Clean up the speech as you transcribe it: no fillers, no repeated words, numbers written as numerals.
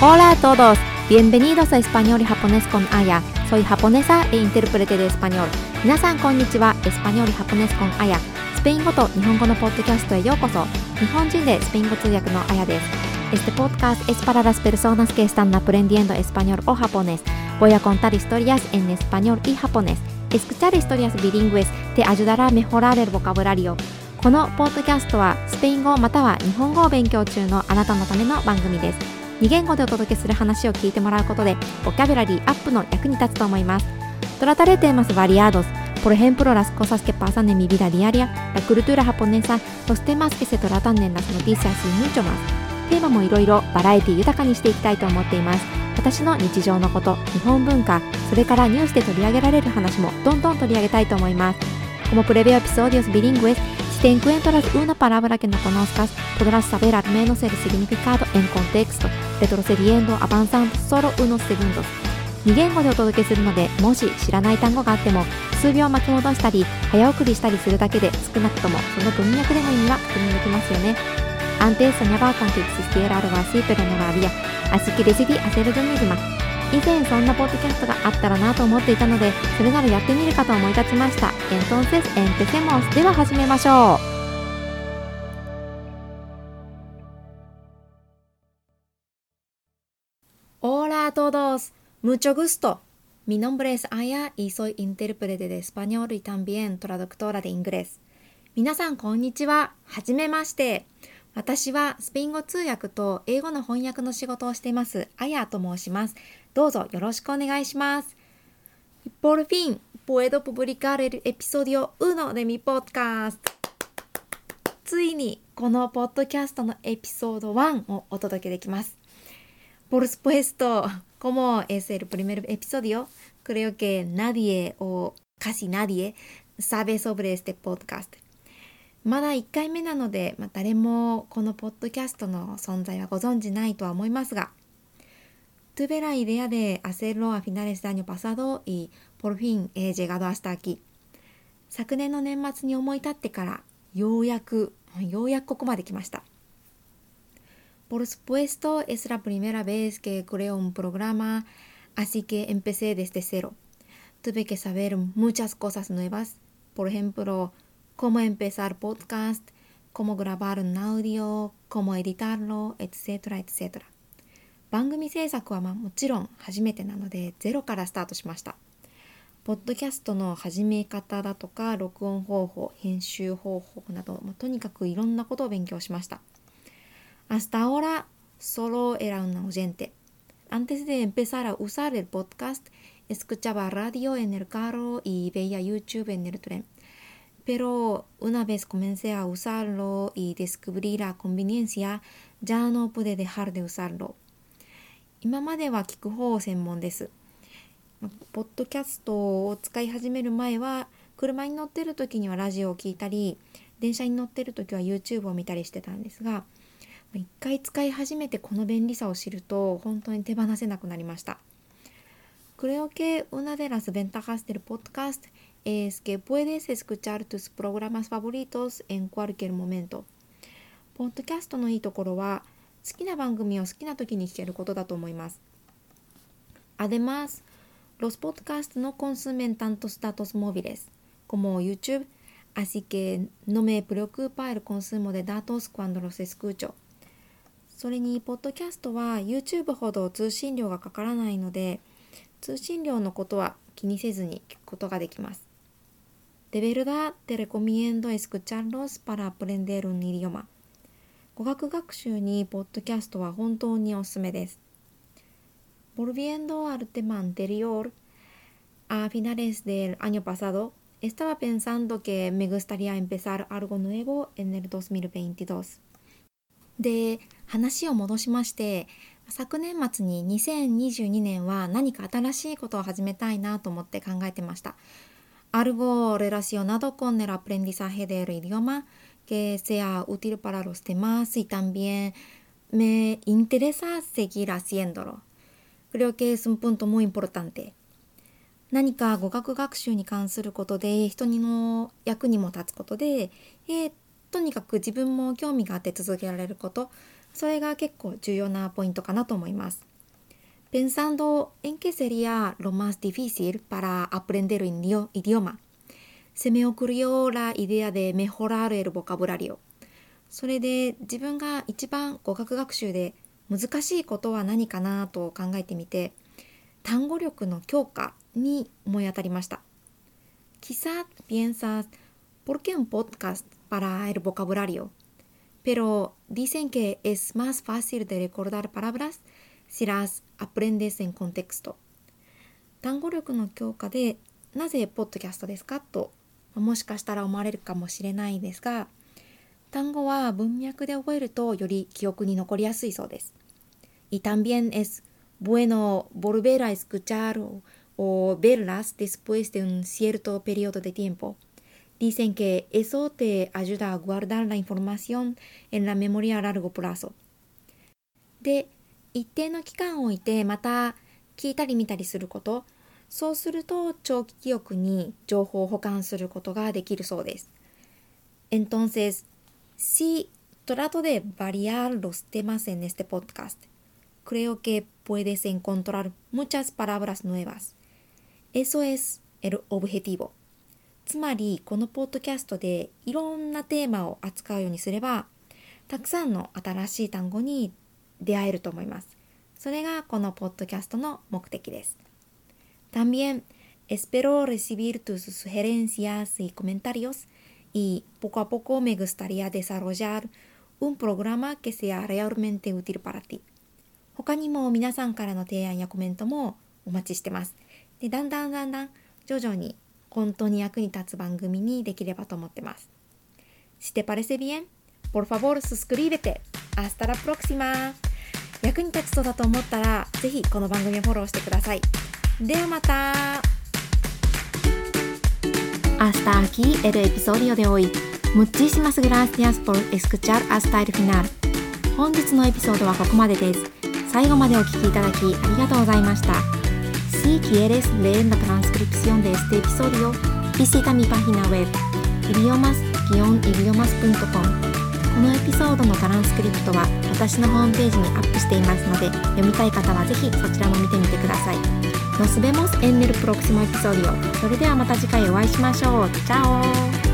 Hola a todos, bienvenidos a Español y Japonés con Aya. Soy japonesa e intérprete de español. 皆さんこんにちは。エスパニョールjaponés con Aya。スペイン語と日本語のポッドキャストへようこそ。日本人でスペイン語通訳のAyaです。Este podcast es para las personas que están aprendiendo español o japonés. Voy a contar historias en español y japonés. Escuchar historias bilingües te ayudará a mejorar el vocabulario. このポッドキャストはスペイン語または日本語を勉強中のあなたのための番組です。2言語でお届けする話を聞いてもらうことでボキャブラリーアップの役に立つと思います。Trataré temas variados, por ejemplo las cosas que pasan en mi vida diaria, la cultura japonesa, los temas que se tratan en las noticias y mucho más。テーマもいろいろバラエティ豊かにしていきたいと思っています。私の日常のこと、日本文化、それからニュースで取り上げられる話もどんどん取り上げたいと思います。Como previo episodios bilingües, si te encuentras una palabra que no conozcas, podrás saber al menos el significado en contexto, retrocediendo, avanzando solo unos segundos。2言語でお届けするので、もし知らない単語があっても、数秒巻き戻したり、早送りしたりするだけで少なくともその文脈での意味は確認できますよね。Antes soñaba con que existiera algo así, pero no lo había. Así que decidí hacerlo yo misma. 以前そんなポッドキャストがあったらなと思っていたので、それならやってみるかと思い立ちました。Entonces empecemos。では始めましょう。Hola a todos, mucho gusto. Mi nombre es Aya y soy intérprete de español y también traductora de inglés. 皆さんこんにちは。はじめまして。私はスペイン語通訳と英語の翻訳の仕事をしていますあやと申します。どうぞよろしくお願いします。Por fin puedo publicar el episodio 1 de mi podcast。 ついにこのポッドキャストのエピソード1をお届けできます。Por supuesto, como es el primer episodio, creo que nadie o casi nadie sabe sobre este podcast。まだ1回目なので、誰もこのポッドキャストの存在はご存じないとは思いますが、tuve la idea de hacerlo a finales del año pasado y por fin he llegado hasta aquí。 昨年の年末に思い立ってからようやくここまで来ました。Por supuesto, es la primera vez que creo un programa, así que empecé desde cero. Tuve que saber muchas cosas nuevas, por ejemplo,cómo empezar podcast, cómo grabar un audio, cómo editarlo, etc. etc. 番組制作はもちろん初めてなのでゼロからスタートしました。ポッドキャストの始め方だとか録音方法、編集方法など、とにかくいろんなことを勉強しました。Hasta ahora solo era un oyente. Antes de empezar a usar el podcast, escuchaba radio en el carro y veía YouTube en el tren.Pero una vez comencé a usarlo y descubrí la conveniencia, ya no pude dejar de usarlo。 今までは聞く方専門です。ポッドキャストを使い始める前は、車に乗ってる時にはラジオを聞いたり、電車に乗ってる時は YouTube を見たりしてたんですが、一回使い始めてこの便利さを知ると本当に手放せなくなりました。Creo que una de las ventajas del podcast es que puedes escuchar tus programas favoritos en cualquier momento。 ポッドキャストのいいところは好きな番組を好きな時に聞けることだと思います。Además, los podcasts no consumen tantos datos móviles como YouTube, así que no me preocupa el consumo de datos cuando los escucho。 それにポッドキャストは YouTube ほど通信量がかからないので、通信量のことは気にせずに聞くことができます。De verdad te recomiendo escucharlos para aprender un idioma。 語学学習にポッドキャストは本当におすすめです。Volviendo al tema anterior, a finales del año pasado, estaba pensando que me gustaría empezar algo nuevo en el 2022。 で、話を戻しまして、昨年末に2022年は何か新しいことを始めたいなと思って考えてました。Algo relacionado con el aprendizaje del idioma que sea útil para los demás y también me interesa seguir haciéndolo. Creo que es un punto muy importante. 何か語学学習に関することで人の役にも立つことで、とにかく自分も興味があって続けられること、 それが結構重要なポイントかなと思います。Pensando en qué sería lo más difícil para aprender un idioma, se me ocurrió la idea de mejorar el vocabulario. それで自分が一番語学学習で難しいことは何かなと考えてみて、単語力の強化に思い当たりました。Quizás piensas, ¿por qué un podcast para el vocabulario? Pero dicen que es más fácil de recordar palabras si las aprendes en contexto. 単語力の強化でなぜポッドキャストですかともしかしたら思われるかもしれないですが、単語は文脈で覚えるとより記憶に残りやすいそうです。Y también es bueno volver a escuchar o verlas después de un cierto periodo de tiempo. Dicen que eso te ayuda a guardar la información en la memoria a largo plazo. で、一定の期間を置いてまた聞いたり見たりすること、そうすると長期記憶に情報を保管することができるそうです。Entonces, si trato de variar los temas en este podcast, creo que puedes encontrar muchas palabras nuevas. Eso es el objetivo. つまり、このポッドキャストでいろんなテーマを扱うようにすれば、たくさんの新しい単語に出会えると思います。それがこのポッドキャストの目的です。También espero recibir tus sugerencias y comentarios y poco a poco me gustaría desarrollar un programa que sea realmente útil para ti. 他にも皆さんからの提案やコメントもお待ちしてます。で、だんだん徐々に本当に役に立つ番組にできればと思ってます。Si te parece bien, por favor suscríbete. Hasta la próxima. 役に立ちそうだと思ったら、ぜひこの番組をフォローしてください。ではまた。Hasta aquí el episodio de hoy. Muchísimas gracias por escuchar hasta el final. 本日のエピソードはここまでです。最後までお聞きいただきありがとうございました。Si quieres leer la transcripción de este episodio, visita mi página web idiomas-idiomas.com。 このエピソードのトランスクリプトは私のホームページにアップしていますので、読みたい方はぜひそちらも見てみてください。Nos vemos en el próximo episodio。それではまた次回お会いしましょう。チャオ。